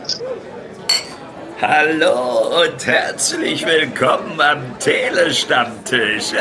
Hallo und herzlich willkommen am Telestammtisch.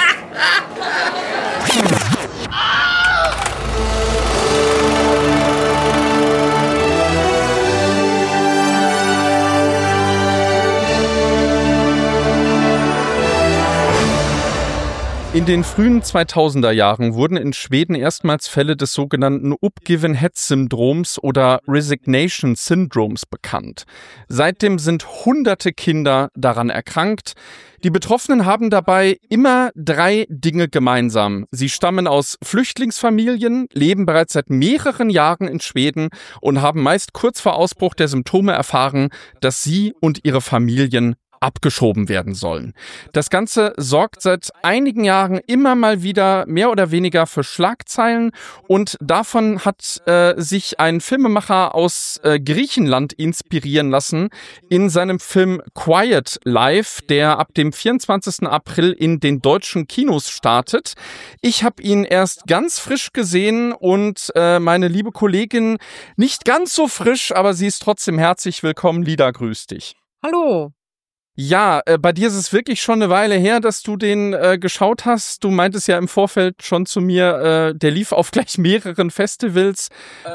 In den frühen 2000er Jahren wurden in Schweden erstmals Fälle des sogenannten Uppgivenhetssyndroms oder Resignation Syndroms bekannt. Seitdem sind hunderte Kinder daran erkrankt. Die Betroffenen haben dabei immer 3 Dinge gemeinsam. Sie stammen aus Flüchtlingsfamilien, leben bereits seit mehreren Jahren in Schweden und haben meist kurz vor Ausbruch der Symptome erfahren, dass sie und ihre Familien abgeschoben werden sollen. Das Ganze sorgt seit einigen Jahren immer mal wieder mehr oder weniger für Schlagzeilen und davon hat sich ein Filmemacher aus Griechenland inspirieren lassen in seinem Film Quiet Life, der ab dem 24. April in den deutschen Kinos startet. Ich habe ihn erst ganz frisch gesehen und meine liebe Kollegin nicht ganz so frisch, aber sie ist trotzdem herzlich willkommen. Lida, grüß dich. Hallo. Ja, bei dir ist es wirklich schon eine Weile her, dass du den geschaut hast. Du meintest ja im Vorfeld schon zu mir, der lief auf gleich mehreren Festivals.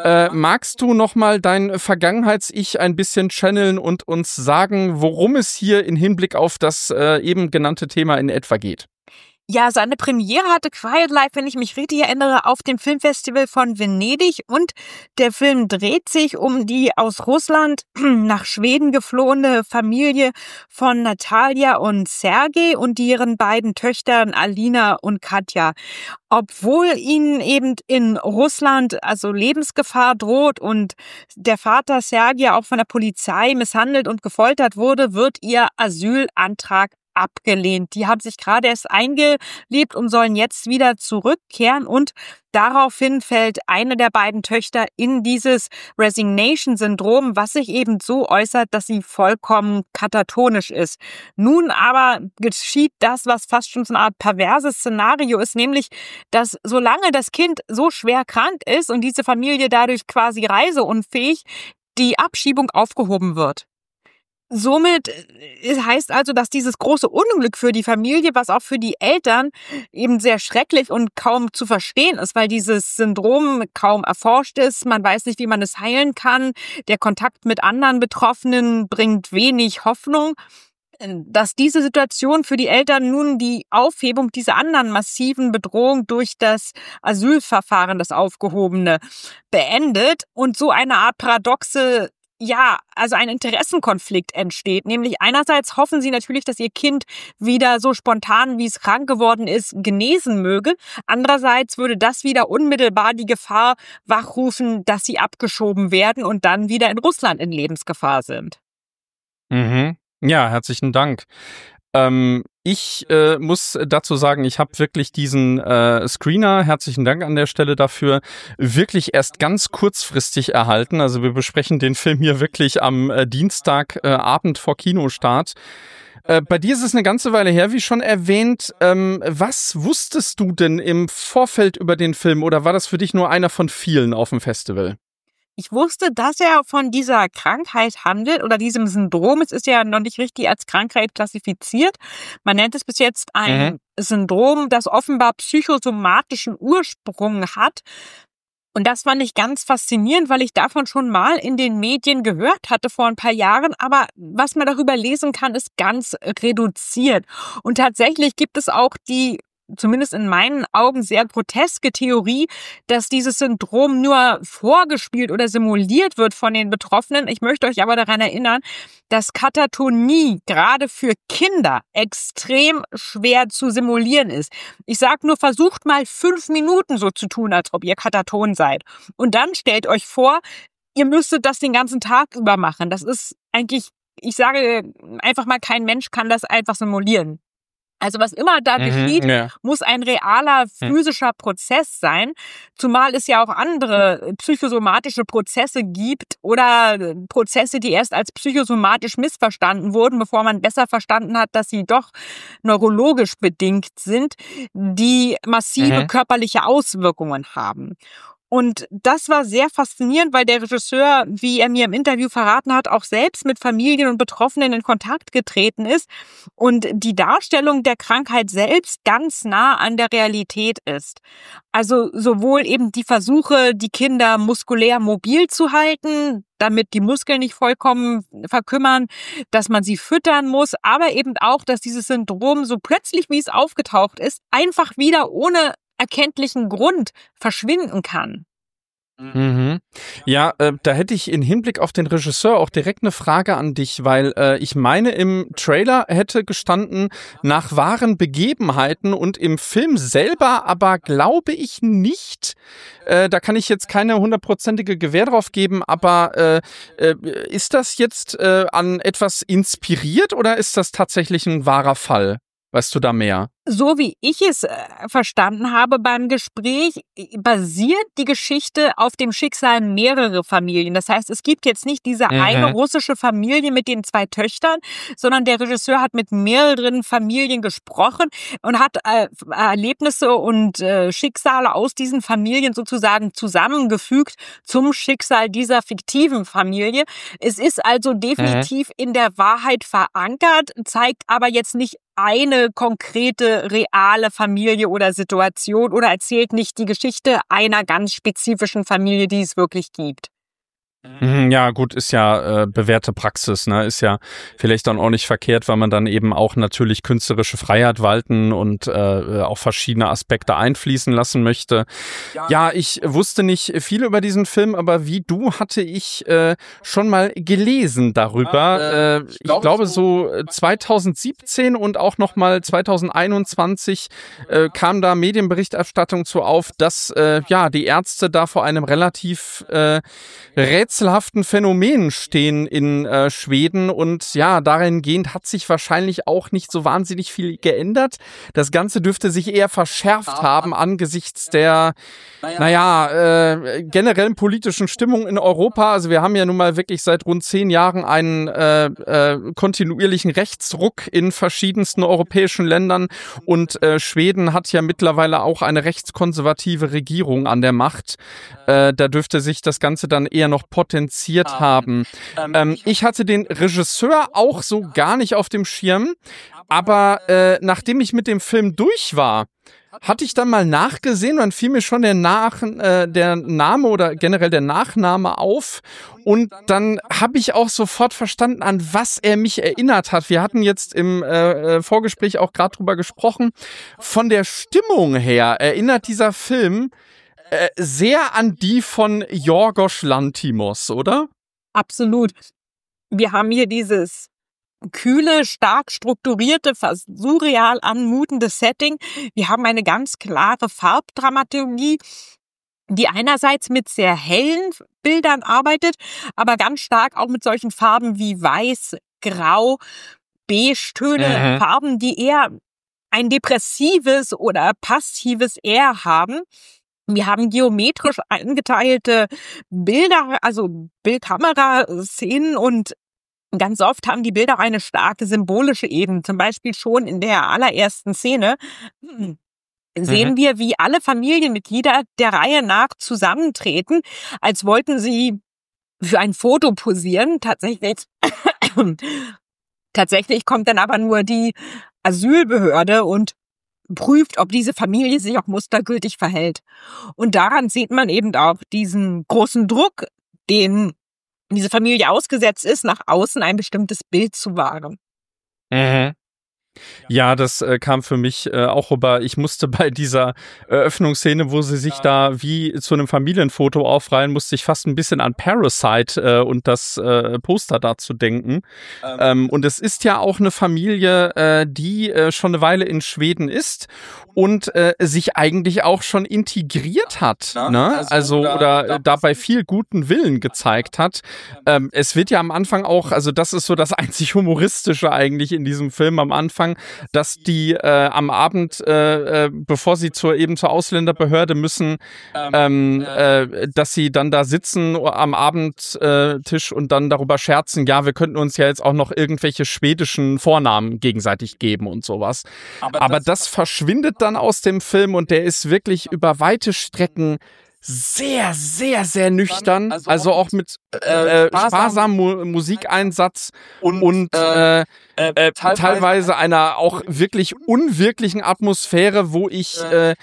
Magst du nochmal dein Vergangenheits-Ich ein bisschen channeln und uns sagen, worum es hier in Hinblick auf das eben genannte Thema in etwa geht? Ja, seine Premiere hatte Quiet Life, wenn ich mich richtig erinnere, auf dem Filmfestival von Venedig und der Film dreht sich um die aus Russland nach Schweden geflohene Familie von Natalia und Sergej und ihren beiden Töchtern Alina und Katja. Obwohl ihnen eben in Russland also Lebensgefahr droht und der Vater Sergej auch von der Polizei misshandelt und gefoltert wurde, wird ihr Asylantrag abgelehnt. Die haben sich gerade erst eingelebt und sollen jetzt wieder zurückkehren und daraufhin fällt eine der beiden Töchter in dieses Resignation-Syndrom, was sich eben so äußert, dass sie vollkommen katatonisch ist. Nun aber geschieht das, was fast schon so eine Art perverses Szenario ist, nämlich, dass solange das Kind so schwer krank ist und diese Familie dadurch quasi reiseunfähig, die Abschiebung aufgehoben wird. Somit heißt also, dass dieses große Unglück für die Familie, was auch für die Eltern eben sehr schrecklich und kaum zu verstehen ist, weil dieses Syndrom kaum erforscht ist. Man weiß nicht, wie man es heilen kann. Der Kontakt mit anderen Betroffenen bringt wenig Hoffnung. Dass diese Situation für die Eltern nun die Aufhebung dieser anderen massiven Bedrohung durch das Asylverfahren, das Aufgehobene, beendet und so eine Art paradoxe also ein Interessenkonflikt entsteht. Nämlich einerseits hoffen sie natürlich, dass ihr Kind wieder so spontan, wie es krank geworden ist, genesen möge. Andererseits würde das wieder unmittelbar die Gefahr wachrufen, dass sie abgeschoben werden und dann wieder in Russland in Lebensgefahr sind. Mhm. Ja, herzlichen Dank. Ich muss dazu sagen, ich habe wirklich diesen Screener, herzlichen Dank an der Stelle dafür, wirklich erst ganz kurzfristig erhalten. Also wir besprechen den Film hier wirklich am Dienstagabend vor Kinostart. Bei dir ist es eine ganze Weile her, wie schon erwähnt. Was wusstest du denn im Vorfeld über den Film oder war das für dich nur einer von vielen auf dem Festival? Ich wusste, dass er von dieser Krankheit handelt oder diesem Syndrom. Es ist ja noch nicht richtig als Krankheit klassifiziert. Man nennt es bis jetzt ein Syndrom, das offenbar psychosomatischen Ursprung hat. Und das fand ich ganz faszinierend, weil ich davon schon mal in den Medien gehört hatte vor ein paar Jahren. Aber was man darüber lesen kann, ist ganz reduziert. Und tatsächlich gibt es auch die zumindest in meinen Augen sehr groteske Theorie, dass dieses Syndrom nur vorgespielt oder simuliert wird von den Betroffenen. Ich möchte euch aber daran erinnern, dass Katatonie gerade für Kinder extrem schwer zu simulieren ist. Ich sage nur, versucht mal 5 Minuten so zu tun, als ob ihr kataton seid. Und dann stellt euch vor, ihr müsstet das den ganzen Tag über machen. Das ist eigentlich, ich sage einfach mal, kein Mensch kann das einfach simulieren. Also was immer da geschieht, muss ein realer physischer Prozess sein, zumal es ja auch andere psychosomatische Prozesse gibt oder Prozesse, die erst als psychosomatisch missverstanden wurden, bevor man besser verstanden hat, dass sie doch neurologisch bedingt sind, die massive körperliche Auswirkungen haben. Und das war sehr faszinierend, weil der Regisseur, wie er mir im Interview verraten hat, auch selbst mit Familien und Betroffenen in Kontakt getreten ist und die Darstellung der Krankheit selbst ganz nah an der Realität ist. Also sowohl eben die Versuche, die Kinder muskulär mobil zu halten, damit die Muskeln nicht vollkommen verkümmern, dass man sie füttern muss, aber eben auch, dass dieses Syndrom so plötzlich, wie es aufgetaucht ist, einfach wieder ohne erkenntlichen Grund verschwinden kann. Mhm. Ja, da hätte ich in Hinblick auf den Regisseur auch direkt eine Frage an dich, weil ich meine, im Trailer hätte gestanden, nach wahren Begebenheiten, und im Film selber aber glaube ich nicht. Da kann ich jetzt keine 100%ige Gewähr drauf geben, aber ist das jetzt an etwas inspiriert oder ist das tatsächlich ein wahrer Fall? Weißt du da mehr? So wie ich es verstanden habe beim Gespräch, basiert die Geschichte auf dem Schicksal mehrerer Familien. Das heißt, es gibt jetzt nicht diese eine russische Familie mit den 2 Töchtern, sondern der Regisseur hat mit mehreren Familien gesprochen und hat Erlebnisse und Schicksale aus diesen Familien sozusagen zusammengefügt zum Schicksal dieser fiktiven Familie. Es ist also definitiv in der Wahrheit verankert, zeigt aber jetzt nicht eine konkrete, reale Familie oder Situation oder erzählt nicht die Geschichte einer ganz spezifischen Familie, die es wirklich gibt. Ja, gut, ist ja bewährte Praxis, ne? Ist ja vielleicht dann auch nicht verkehrt, weil man dann eben auch natürlich künstlerische Freiheit walten und auch verschiedene Aspekte einfließen lassen möchte. Ja, ich wusste nicht viel über diesen Film, aber wie du hatte ich schon mal gelesen darüber. Ich glaube so 2017 und auch nochmal 2021 kam da Medienberichterstattung zu auf, dass die Ärzte da vor einem relativ rätselhaften Phänomen stehen in Schweden, und ja, dahingehend hat sich wahrscheinlich auch nicht so wahnsinnig viel geändert. Das Ganze dürfte sich eher verschärft haben angesichts der, generellen politischen Stimmung in Europa. Also wir haben ja nun mal wirklich seit rund 10 Jahren einen kontinuierlichen Rechtsruck in verschiedensten europäischen Ländern, und Schweden hat ja mittlerweile auch eine rechtskonservative Regierung an der Macht. Da dürfte sich das Ganze dann eher noch potenziert haben. Ich hatte den Regisseur auch so gar nicht auf dem Schirm, aber nachdem ich mit dem Film durch war, hatte ich dann mal nachgesehen, und dann fiel mir schon der Name oder generell der Nachname auf, und dann habe ich auch sofort verstanden, an was er mich erinnert hat. Wir hatten jetzt im Vorgespräch auch gerade drüber gesprochen. Von der Stimmung her erinnert dieser Film sehr an die von Yorgos Lanthimos, oder? Absolut. Wir haben hier dieses kühle, stark strukturierte, fast surreal anmutende Setting. Wir haben eine ganz klare Farbdramaturgie, die einerseits mit sehr hellen Bildern arbeitet, aber ganz stark auch mit solchen Farben wie Weiß, Grau, Beige-Töne, Farben, die eher ein depressives oder passives Air haben. Wir haben geometrisch eingeteilte Bilder, also Bildkamera-Szenen, und ganz oft haben die Bilder eine starke symbolische Ebene. Zum Beispiel schon in der allerersten Szene sehen wir, wie alle Familienmitglieder der Reihe nach zusammentreten, als wollten sie für ein Foto posieren. Tatsächlich kommt dann aber nur die Asylbehörde und prüft, ob diese Familie sich auch mustergültig verhält. Und daran sieht man eben auch diesen großen Druck, den diese Familie ausgesetzt ist, nach außen ein bestimmtes Bild zu wahren. Ja, das kam für mich auch rüber. Ich musste bei dieser Eröffnungsszene, wo sie sich da wie zu einem Familienfoto aufreihen, musste ich fast ein bisschen an Parasite und das Poster dazu denken. Und es ist ja auch eine Familie, die schon eine Weile in Schweden ist und sich eigentlich auch schon integriert hat, ne? Also oder dabei viel guten Willen gezeigt hat. Es wird ja am Anfang auch, also das ist so das einzig Humoristische eigentlich in diesem Film am Anfang, dass die am Abend, bevor sie zur Ausländerbehörde müssen, dass sie dann da sitzen am Abendtisch und dann darüber scherzen, ja, wir könnten uns ja jetzt auch noch irgendwelche schwedischen Vornamen gegenseitig geben und sowas. Aber das verschwindet dann aus dem Film, und der ist wirklich über weite Strecken sehr, sehr, sehr nüchtern, also auch mit sparsamem Musikeinsatz und teilweise einer auch wirklich unwirklichen Atmosphäre, wo ich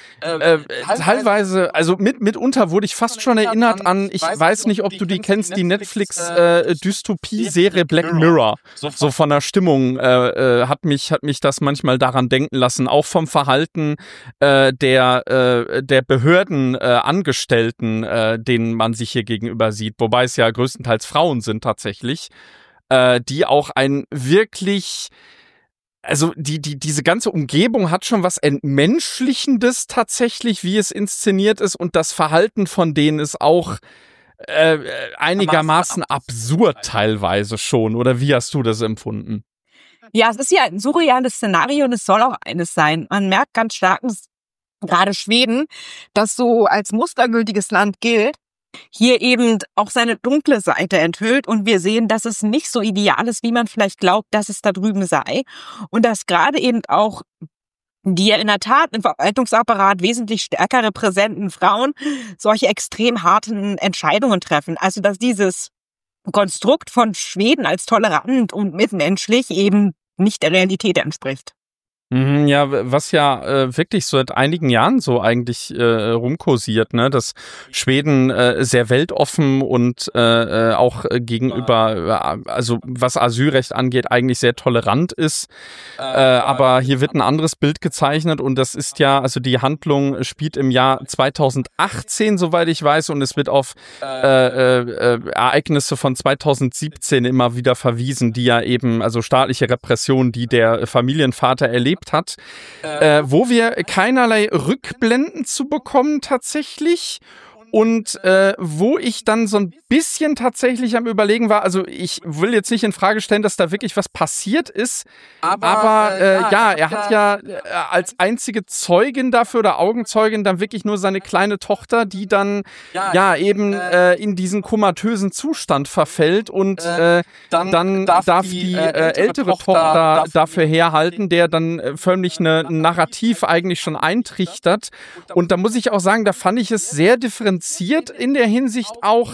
teilweise, also mitunter wurde ich fast schon erinnert an, ich weiß nicht, ob du die kennst, die Netflix-Dystopie-Serie Black Mirror. So von der Stimmung hat mich das manchmal daran denken lassen, auch vom Verhalten der Behördenangestellten, denen man sich hier gegenüber sieht, wobei es ja größtenteils Frauen sind tatsächlich, die auch ein wirklich, also diese ganze Umgebung hat schon was Entmenschlichendes tatsächlich, wie es inszeniert ist, und das Verhalten von denen ist auch einigermaßen absurd teilweise schon, oder wie hast du das empfunden? Ja, es ist ja ein surreales Szenario und es soll auch eines sein. Man merkt ganz stark, gerade Schweden, das so als mustergültiges Land gilt, hier eben auch seine dunkle Seite enthüllt, und wir sehen, dass es nicht so ideal ist, wie man vielleicht glaubt, dass es da drüben sei, und dass gerade eben auch die ja in der Tat im Verwaltungsapparat wesentlich stärker repräsentierten Frauen solche extrem harten Entscheidungen treffen. Also dass dieses Konstrukt von Schweden als tolerant und mitmenschlich eben nicht der Realität entspricht. Ja, was ja wirklich so seit einigen Jahren so eigentlich rumkursiert, ne, dass Schweden sehr weltoffen und auch gegenüber, also was Asylrecht angeht, eigentlich sehr tolerant ist. Aber hier wird ein anderes Bild gezeichnet, und das ist ja, also die Handlung spielt im Jahr 2018, soweit ich weiß, und es wird auf Ereignisse von 2017 immer wieder verwiesen, die ja eben, also staatliche Repression, die der Familienvater erlebt hat, wo wir keinerlei Rückblenden zu bekommen tatsächlich. Und wo ich dann so ein bisschen tatsächlich am Überlegen war, also ich will jetzt nicht in Frage stellen, dass da wirklich was passiert ist, aber er hat ja als einzige Zeugin dafür oder Augenzeugin dann wirklich nur seine kleine Tochter, die dann eben in diesen komatösen Zustand verfällt, und dann darf die ältere Tochter dafür herhalten, der dann förmlich ein Narrativ eigentlich schon eintrichtert. Und da muss ich auch sagen, da fand ich es sehr differenziert in der Hinsicht auch,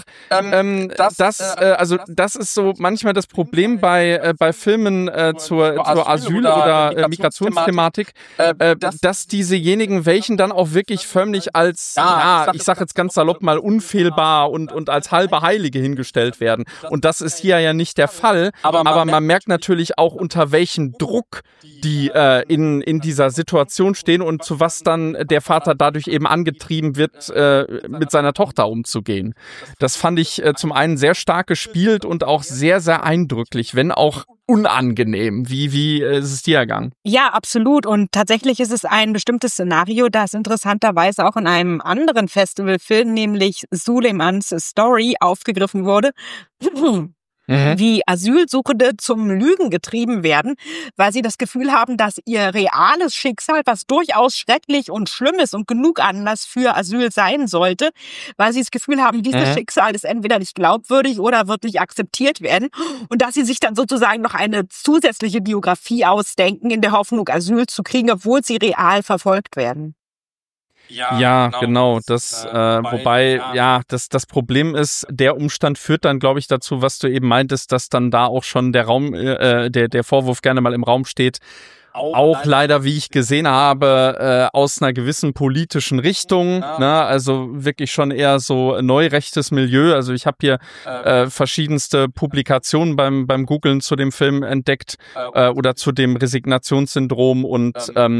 das ist so manchmal das Problem bei Filmen zur Asyl- oder Migrationsthematik, dass diesejenigen, welchen dann auch wirklich förmlich als, ich sag jetzt ganz salopp mal, unfehlbar und als halbe Heilige hingestellt werden. Und das ist hier ja nicht der Fall, aber man merkt natürlich auch, unter welchem Druck die in dieser Situation stehen und zu was dann der Vater dadurch eben angetrieben wird, mit seiner Tochter umzugehen. Das fand ich zum einen sehr stark gespielt und auch sehr, sehr eindrücklich, wenn auch unangenehm. Wie ist es dir ergangen? Ja, absolut. Und tatsächlich ist es ein bestimmtes Szenario, das interessanterweise auch in einem anderen Festivalfilm, nämlich Suleimans Story, aufgegriffen wurde. Wie Asylsuchende zum Lügen getrieben werden, weil sie das Gefühl haben, dass ihr reales Schicksal, was durchaus schrecklich und schlimm ist und genug Anlass für Asyl sein sollte, weil sie das Gefühl haben, dieses Schicksal ist entweder nicht glaubwürdig oder wird nicht akzeptiert werden, und dass sie sich dann sozusagen noch eine zusätzliche Biografie ausdenken, in der Hoffnung, Asyl zu kriegen, obwohl sie real verfolgt werden. Ja, genau. Das, wobei, das Problem ist, der Umstand führt dann, glaube ich, dazu, was du eben meintest, dass dann da auch schon der der Vorwurf gerne mal im Raum steht, auch leider, wie ich gesehen habe, aus einer gewissen politischen Richtung, ne? Also wirklich schon eher so neurechtes Milieu. Also ich habe hier verschiedenste Publikationen beim Googlen zu dem Film entdeckt, oder zu dem Resignationssyndrom, und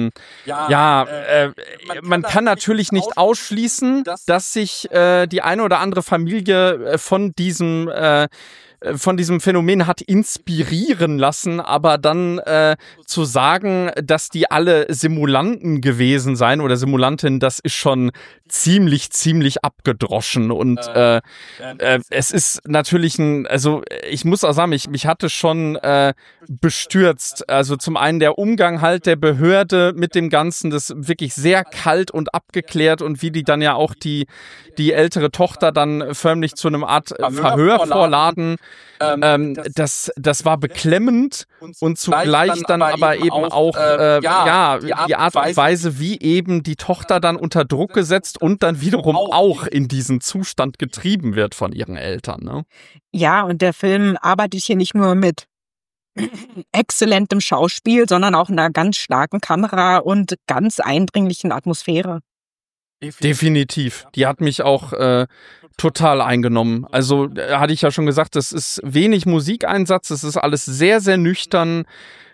man kann natürlich nicht ausschließen, dass sich die eine oder andere Familie von diesem Phänomen hat inspirieren lassen, aber dann zu sagen, dass die alle Simulanten gewesen seien oder Simulantinnen, das ist schon ziemlich abgedroschen, und es ist natürlich also ich muss auch sagen, mich hatte schon bestürzt. Also zum einen der Umgang halt der Behörde mit dem Ganzen, das wirklich sehr kalt und abgeklärt, und wie die dann ja auch die ältere Tochter dann förmlich zu einem Art Verhör vorladen, Das war beklemmend und zugleich dann aber eben auch die Art und Weise, wie eben die Tochter dann unter Druck gesetzt und dann wiederum auch in diesen Zustand getrieben wird von ihren Eltern. Ne? Ja, und der Film arbeitet hier nicht nur mit exzellentem Schauspiel, sondern auch einer ganz starken Kamera und ganz eindringlichen Atmosphäre. Definitiv. Die hat mich auch total eingenommen. Also hatte ich ja schon gesagt, das ist wenig Musikeinsatz, es ist alles sehr, sehr nüchtern.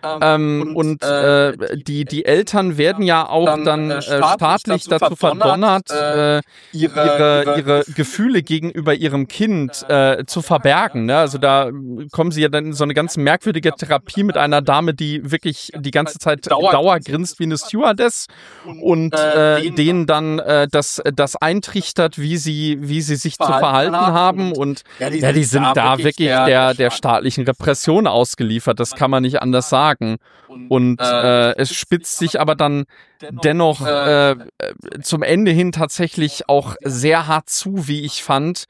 Die Eltern werden ja auch dann staatlich dazu verdonnert, ihre Gefühle gegenüber ihrem Kind zu verbergen. Ne? Also da kommen sie ja dann in so eine ganz merkwürdige Therapie mit einer Dame, die wirklich die ganze Zeit dauergrinst wie eine Stewardess und denen dann das eintrichtert, wie sie sich zu verhalten haben. Und die sind da wirklich der staatlichen Repression ausgeliefert. Das kann man nicht anders sagen. Und es spitzt sich aber dann dennoch zum Ende hin tatsächlich auch sehr hart zu, wie ich fand.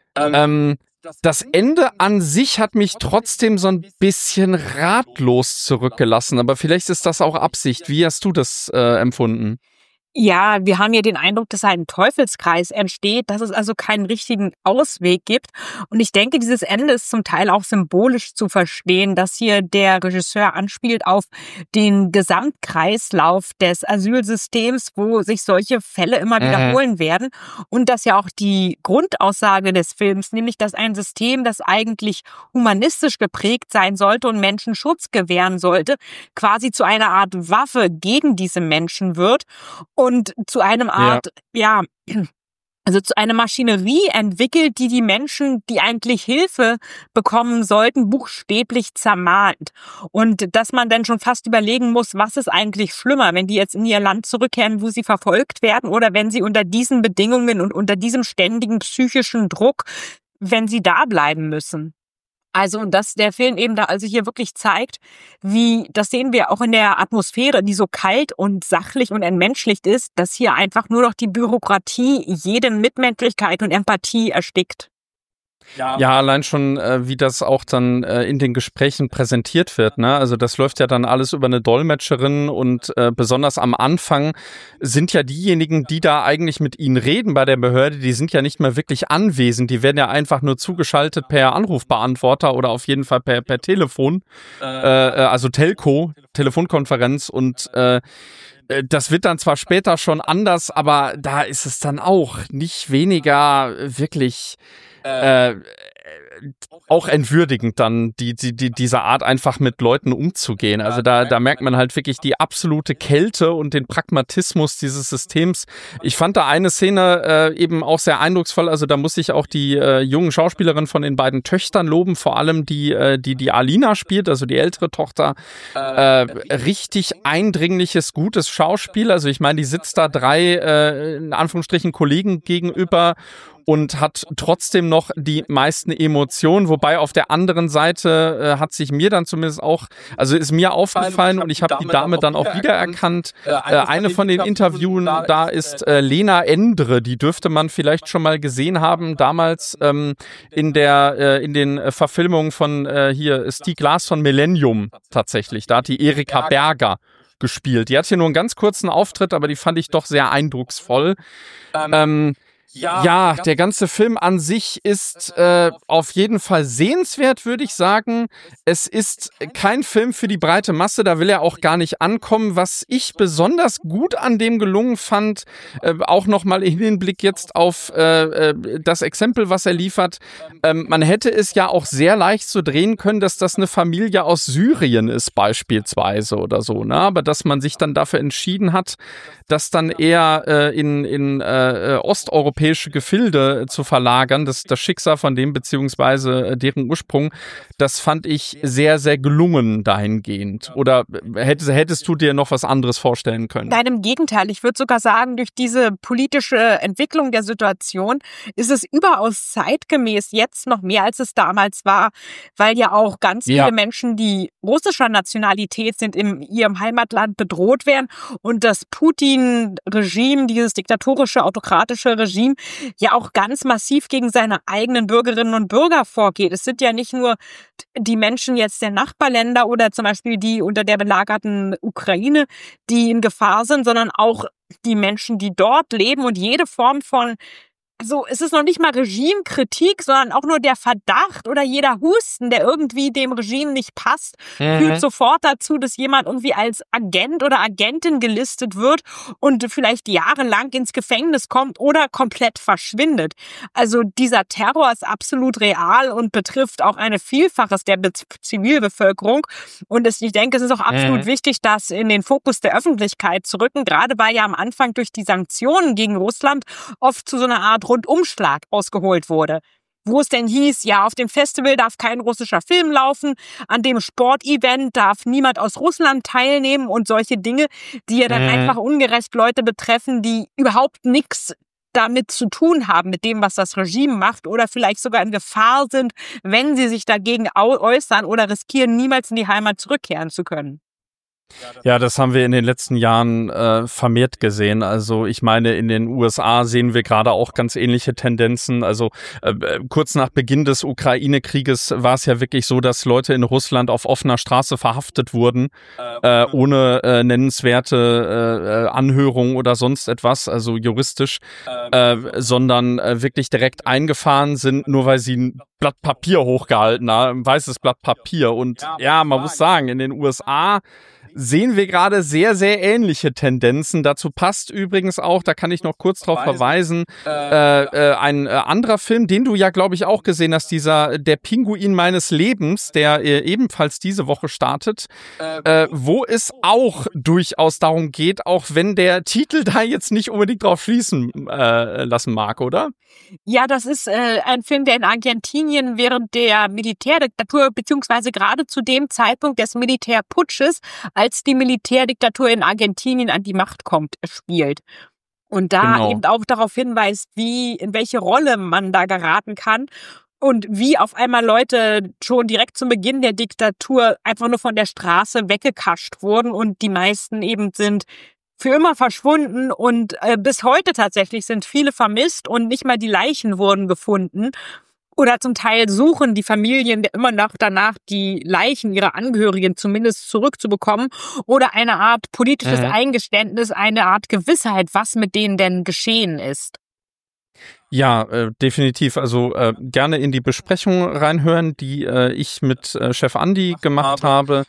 Das Ende an sich hat mich trotzdem so ein bisschen ratlos zurückgelassen, aber vielleicht ist das auch Absicht. Wie hast du das empfunden? Ja, wir haben ja den Eindruck, dass ein Teufelskreis entsteht, dass es also keinen richtigen Ausweg gibt. Und ich denke, dieses Ende ist zum Teil auch symbolisch zu verstehen, dass hier der Regisseur anspielt auf den Gesamtkreislauf des Asylsystems, wo sich solche Fälle immer wiederholen werden. Und dass ja auch die Grundaussage des Films, nämlich dass ein System, das eigentlich humanistisch geprägt sein sollte und Menschen Schutz gewähren sollte, quasi zu einer Art Waffe gegen diese Menschen wird. Und zu einem Art, also zu einer Maschinerie entwickelt, die Menschen, die eigentlich Hilfe bekommen sollten, buchstäblich zermahlt. Und dass man dann schon fast überlegen muss, was ist eigentlich schlimmer, wenn die jetzt in ihr Land zurückkehren, wo sie verfolgt werden, oder wenn sie unter diesen Bedingungen und unter diesem ständigen psychischen Druck, wenn sie da bleiben müssen. Also, dass der Film eben da also hier wirklich zeigt, das sehen wir auch in der Atmosphäre, die so kalt und sachlich und entmenschlicht ist, dass hier einfach nur noch die Bürokratie jede Mitmenschlichkeit und Empathie erstickt. Ja, allein schon, wie das auch dann in den Gesprächen präsentiert wird. Ne? Also das läuft ja dann alles über eine Dolmetscherin und besonders am Anfang sind ja diejenigen, die da eigentlich mit ihnen reden bei der Behörde, die sind ja nicht mehr wirklich anwesend. Die werden ja einfach nur zugeschaltet per Anrufbeantworter oder auf jeden Fall per Telefon, also Telco, Telefonkonferenz und das wird dann zwar später schon anders, aber da ist es dann auch nicht weniger wirklich auch entwürdigend dann, diese Art einfach mit Leuten umzugehen. Also da merkt man halt wirklich die absolute Kälte und den Pragmatismus dieses Systems. Ich fand da eine Szene eben auch sehr eindrucksvoll. Also da muss ich auch die jungen Schauspielerin von den beiden Töchtern loben, vor allem die Alina spielt, also die ältere Tochter. Richtig eindringliches, gutes Schauspiel. Also ich meine, die sitzt da drei, in Anführungsstrichen, Kollegen gegenüber und hat trotzdem noch die meisten Emotionen, wobei auf der anderen Seite hat sich mir dann zumindest auch, also ist mir aufgefallen und ich habe die Dame dann auch wiedererkannt. Eine von den Interviewen da ist Lena Endre, die dürfte man vielleicht schon mal gesehen haben, damals in den Verfilmungen von hier Stieg Larsson Millennium tatsächlich. Da hat die Erika Berger gespielt. Die hat hier nur einen ganz kurzen Auftritt, aber die fand ich doch sehr eindrucksvoll. Ja, der ganze Film an sich ist auf jeden Fall sehenswert, würde ich sagen. Es ist kein Film für die breite Masse, da will er auch gar nicht ankommen. Was ich besonders gut an dem gelungen fand, auch nochmal im Hinblick jetzt auf das Exempel, was er liefert, man hätte es ja auch sehr leicht so drehen können, dass das eine Familie aus Syrien ist beispielsweise oder so, ne? Aber dass man sich dann dafür entschieden hat, das dann eher in osteuropäische Gefilde zu verlagern, das Schicksal von dem beziehungsweise deren Ursprung, das fand ich sehr, sehr gelungen dahingehend. Oder hättest du dir noch was anderes vorstellen können? Nein, im Gegenteil. Ich würde sogar sagen, durch diese politische Entwicklung der Situation ist es überaus zeitgemäß jetzt noch mehr, als es damals war, weil ja auch ganz viele Menschen, die russischer Nationalität sind, in ihrem Heimatland bedroht werden und das Putin-Regime, dieses diktatorische, autokratische Regime, Regime ja auch ganz massiv gegen seine eigenen Bürgerinnen und Bürger vorgeht. Es sind ja nicht nur die Menschen jetzt der Nachbarländer oder zum Beispiel die unter der belagerten Ukraine, die in Gefahr sind, sondern auch die Menschen, die dort leben, und jede Form von, also es ist noch nicht mal Regimekritik, sondern auch nur der Verdacht oder jeder Husten, der irgendwie dem Regime nicht passt, führt sofort dazu, dass jemand irgendwie als Agent oder Agentin gelistet wird und vielleicht jahrelang ins Gefängnis kommt oder komplett verschwindet. Also dieser Terror ist absolut real und betrifft auch eine Vielfaches der Zivilbevölkerung. Und ich denke, es ist auch absolut wichtig, das in den Fokus der Öffentlichkeit zu rücken, gerade weil ja am Anfang durch die Sanktionen gegen Russland oft zu so einer Art Rundumschlag ausgeholt wurde. Wo es denn hieß, ja, auf dem Festival darf kein russischer Film laufen, an dem Sportevent darf niemand aus Russland teilnehmen und solche Dinge, die ja dann einfach ungerecht Leute betreffen, die überhaupt nichts damit zu tun haben, mit dem, was das Regime macht, oder vielleicht sogar in Gefahr sind, wenn sie sich dagegen äußern oder riskieren, niemals in die Heimat zurückkehren zu können. Ja, das haben wir in den letzten Jahren vermehrt gesehen. Also ich meine, in den USA sehen wir gerade auch ganz ähnliche Tendenzen. Also kurz nach Beginn des Ukraine-Krieges war es ja wirklich so, dass Leute in Russland auf offener Straße verhaftet wurden, ohne nennenswerte Anhörung oder sonst etwas, also juristisch, sondern wirklich direkt eingefahren sind, nur weil sie ein Blatt Papier hochgehalten haben, ein weißes Blatt Papier. Und ja, man muss sagen, in den USA sehen wir gerade sehr, sehr ähnliche Tendenzen. Dazu passt übrigens auch, da kann ich noch kurz drauf verweisen, ein anderer Film, den du ja, glaube ich, auch gesehen hast, Der Pinguin meines Lebens, der ebenfalls diese Woche startet, wo es auch durchaus darum geht, auch wenn der Titel da jetzt nicht unbedingt drauf schließen lassen mag, oder? Ja, das ist ein Film, der in Argentinien während der Militärdiktatur, beziehungsweise gerade zu dem Zeitpunkt des Militärputsches, als die Militärdiktatur in Argentinien an die Macht kommt, spielt. Und da eben auch darauf hinweist, in welche Rolle man da geraten kann und wie auf einmal Leute schon direkt zum Beginn der Diktatur einfach nur von der Straße weggekascht wurden und die meisten eben sind für immer verschwunden und bis heute tatsächlich sind viele vermisst und nicht mal die Leichen wurden gefunden. Oder zum Teil suchen die Familien immer noch danach, die Leichen ihrer Angehörigen zumindest zurückzubekommen oder eine Art politisches Eingeständnis, eine Art Gewissheit, was mit denen denn geschehen ist. Ja, definitiv. Also gerne in die Besprechung reinhören, die ich mit Chef Andi gemacht habe.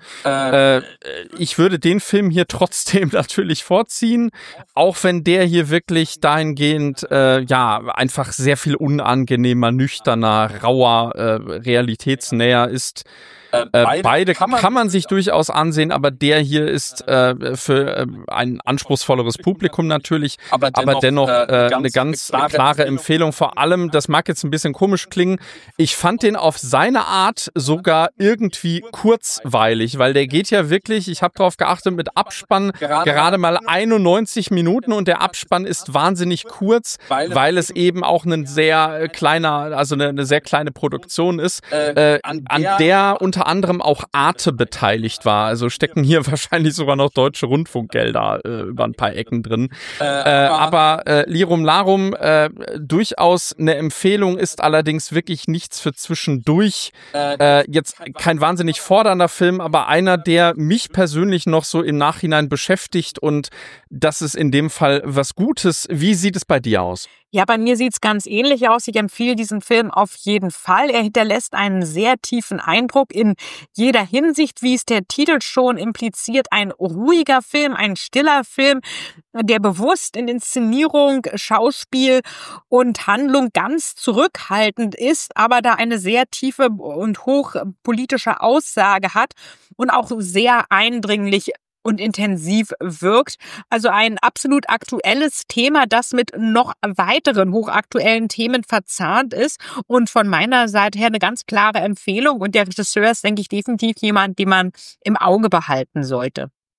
Ich würde den Film hier trotzdem natürlich vorziehen, auch wenn der hier wirklich dahingehend einfach sehr viel unangenehmer, nüchterner, rauer, realitätsnäher ist. Beide kann man sich durchaus ansehen, aber der hier ist für ein anspruchsvolleres Publikum natürlich, aber dennoch eine ganz klare Empfehlung. Vor allem, das mag jetzt ein bisschen komisch klingen, ich fand den auf seine Art sogar irgendwie kurzweilig, weil der geht ja wirklich, ich habe darauf geachtet, mit Abspann gerade mal 91 Minuten und der Abspann ist wahnsinnig kurz, weil es eben auch eine sehr kleine Produktion ist, an der unter anderem auch Arte beteiligt war. Also stecken hier wahrscheinlich sogar noch deutsche Rundfunkgelder über ein paar Ecken drin. Aber Lirum Larum, durchaus eine Empfehlung, ist allerdings wirklich nichts für zwischendurch. Jetzt kein wahnsinnig fordernder Film, aber einer, der mich persönlich noch so im Nachhinein beschäftigt, und das ist in dem Fall was Gutes. Wie sieht es bei dir aus? Ja, bei mir sieht's ganz ähnlich aus. Ich empfehle diesen Film auf jeden Fall. Er hinterlässt einen sehr tiefen Eindruck in jeder Hinsicht, wie es der Titel schon impliziert. Ein ruhiger Film, ein stiller Film, der bewusst in Inszenierung, Schauspiel und Handlung ganz zurückhaltend ist, aber da eine sehr tiefe und hochpolitische Aussage hat und auch sehr eindringlich und intensiv wirkt. Also ein absolut aktuelles Thema, das mit noch weiteren hochaktuellen Themen verzahnt ist und von meiner Seite her eine ganz klare Empfehlung, und der Regisseur ist, denke ich, definitiv jemand, den man im Auge behalten sollte.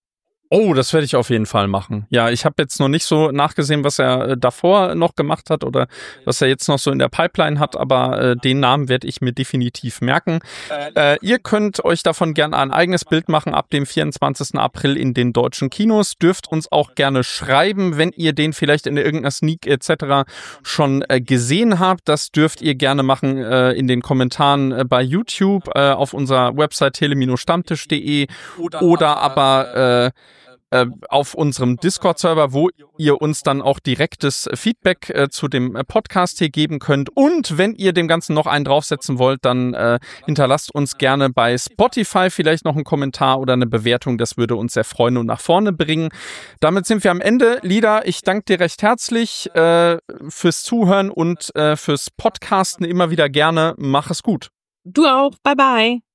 Oh, das werde ich auf jeden Fall machen. Ja, ich habe jetzt noch nicht so nachgesehen, was er davor noch gemacht hat oder was er jetzt noch so in der Pipeline hat, aber den Namen werde ich mir definitiv merken. Ihr könnt euch davon gerne ein eigenes Bild machen ab dem 24. April in den deutschen Kinos. Dürft uns auch gerne schreiben, wenn ihr den vielleicht in irgendeiner Sneak etc. schon gesehen habt. Das dürft ihr gerne machen in den Kommentaren bei YouTube auf unserer Website tele-stammtisch.de oder aber auf unserem Discord-Server, wo ihr uns dann auch direktes Feedback zu dem Podcast hier geben könnt. Und wenn ihr dem Ganzen noch einen draufsetzen wollt, dann hinterlasst uns gerne bei Spotify vielleicht noch einen Kommentar oder eine Bewertung. Das würde uns sehr freuen und nach vorne bringen. Damit sind wir am Ende. Lida, ich danke dir recht herzlich fürs Zuhören und fürs Podcasten immer wieder gerne. Mach es gut. Du auch. Bye, bye.